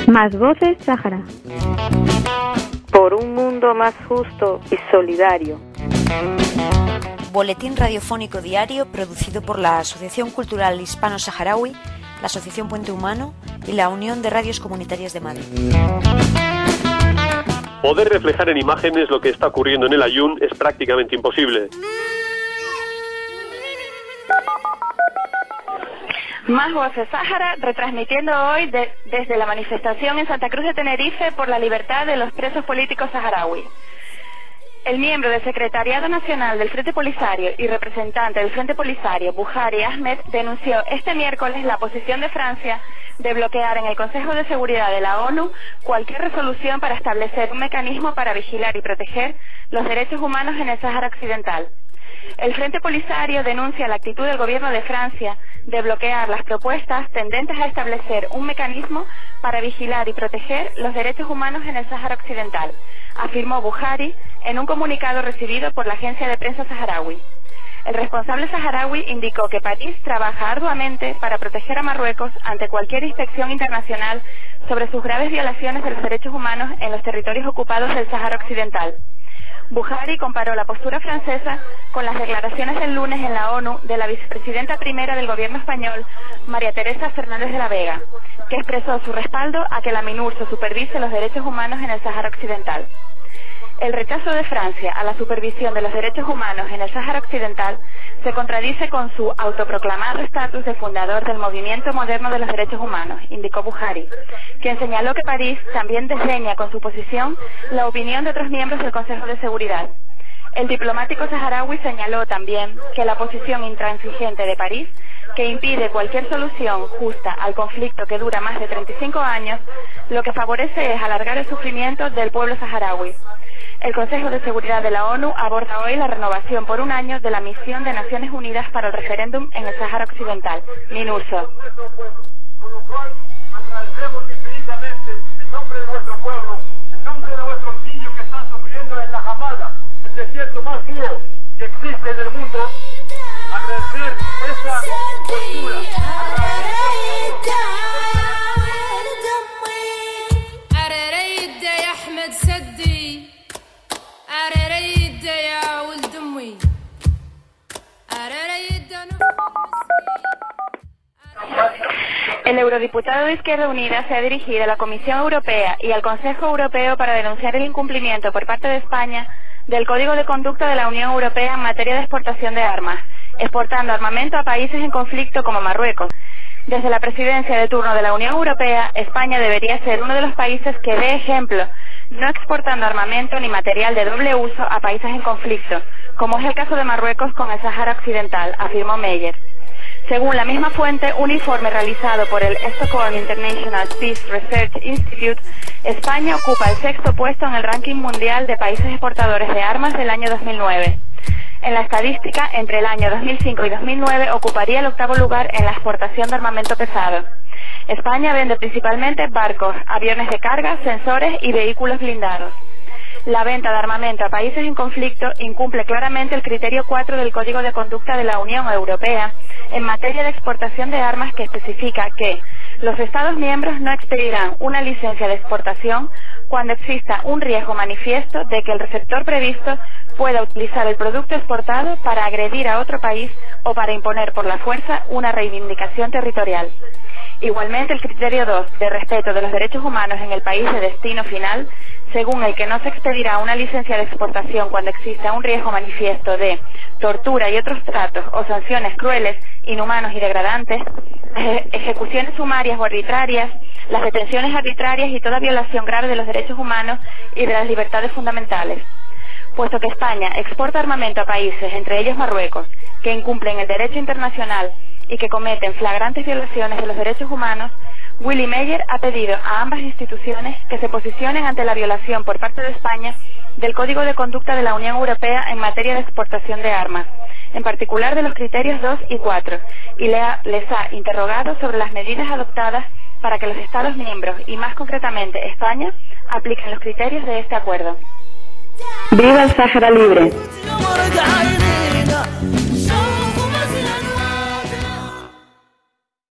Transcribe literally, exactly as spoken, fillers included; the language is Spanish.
Más voces Sáhara. Por un mundo más justo y solidario. Boletín radiofónico diario producido por la Asociación Cultural Hispano-Saharaui, la Asociación Puente Humano y la Unión de Radios Comunitarias de Madrid. Poder reflejar en imágenes lo que está ocurriendo en el Aaiún es prácticamente imposible. Más Voces Sáhara, retransmitiendo hoy de, desde la manifestación en Santa Cruz de Tenerife por la libertad de los presos políticos saharauis. El miembro del Secretariado Nacional del Frente Polisario y representante del Frente Polisario, Buhari Ahmed, denunció este miércoles la posición de Francia de bloquear en el Consejo de Seguridad de la ONU cualquier resolución para establecer un mecanismo para vigilar y proteger los derechos humanos en el Sáhara Occidental. El Frente Polisario denuncia la actitud del gobierno de Francia de bloquear las propuestas tendentes a establecer un mecanismo para vigilar y proteger los derechos humanos en el Sáhara Occidental, afirmó Buhari en un comunicado recibido por la agencia de prensa saharaui. El responsable saharaui indicó que París trabaja arduamente para proteger a Marruecos ante cualquier inspección internacional sobre sus graves violaciones de los derechos humanos en los territorios ocupados del Sáhara Occidental. Buhari comparó la postura francesa con las declaraciones del lunes en la ONU de la vicepresidenta primera del gobierno español, María Teresa Fernández de la Vega, que expresó su respaldo a que la MINURSO supervise los derechos humanos en el Sáhara Occidental. El rechazo de Francia a la supervisión de los derechos humanos en el Sáhara Occidental se contradice con su autoproclamado estatus de fundador del movimiento moderno de los derechos humanos, indicó Buhari, quien señaló que París también desdeña con su posición la opinión de otros miembros del Consejo de Seguridad. El diplomático saharaui señaló también que la posición intransigente de París, que impide cualquier solución justa al conflicto que dura más de treinta y cinco años, lo que favorece es alargar el sufrimiento del pueblo saharaui. El Consejo de Seguridad de la ONU aborda hoy la renovación por un año de la misión de Naciones Unidas para el referéndum en el Sáhara Occidental, MINURSO. Con lo cual, agradecemos infinitamente en nombre de nuestro pueblo, en nombre de nuestros niños que están sufriendo en la Hamada, el desierto más frío que existe en el mundo, agradecer esa postura. El eurodiputado de Izquierda Unida se ha dirigido a la Comisión Europea y al Consejo Europeo para denunciar el incumplimiento por parte de España del Código de Conducta de la Unión Europea en materia de exportación de armas, exportando armamento a países en conflicto como Marruecos. Desde la presidencia de turno de la Unión Europea, España debería ser uno de los países que dé ejemplo, no exportando armamento ni material de doble uso a países en conflicto, como es el caso de Marruecos con el Sáhara Occidental, afirmó Meyer. Según la misma fuente, un informe realizado por el Stockholm International Peace Research Institute, España ocupa el sexto puesto en el ranking mundial de países exportadores de armas del año dos mil nueve. En la estadística, entre el año dos mil cinco y dos mil nueve ocuparía el octavo lugar en la exportación de armamento pesado. España vende principalmente barcos, aviones de carga, sensores y vehículos blindados. La venta de armamento a países en conflicto incumple claramente el criterio cuatro del Código de Conducta de la Unión Europea en materia de exportación de armas, que especifica que los Estados miembros no expedirán una licencia de exportación cuando exista un riesgo manifiesto de que el receptor previsto pueda utilizar el producto exportado para agredir a otro país o para imponer por la fuerza una reivindicación territorial. Igualmente, el criterio dos, de respeto de los derechos humanos en el país de destino final, según el que no se expedirá una licencia de exportación cuando exista un riesgo manifiesto de tortura y otros tratos o sanciones crueles, inhumanos y degradantes, ejecuciones sumarias o arbitrarias, las detenciones arbitrarias y toda violación grave de los derechos humanos y de las libertades fundamentales. Puesto que España exporta armamento a países, entre ellos Marruecos, que incumplen el derecho internacional y que cometen flagrantes violaciones de los derechos humanos, Willy Meyer ha pedido a ambas instituciones que se posicionen ante la violación por parte de España del Código de Conducta de la Unión Europea en materia de exportación de armas, en particular de los criterios dos y cuatro, y le ha, les ha interrogado sobre las medidas adoptadas para que los Estados miembros, y más concretamente España, apliquen los criterios de este acuerdo. ¡Viva el Sáhara Libre!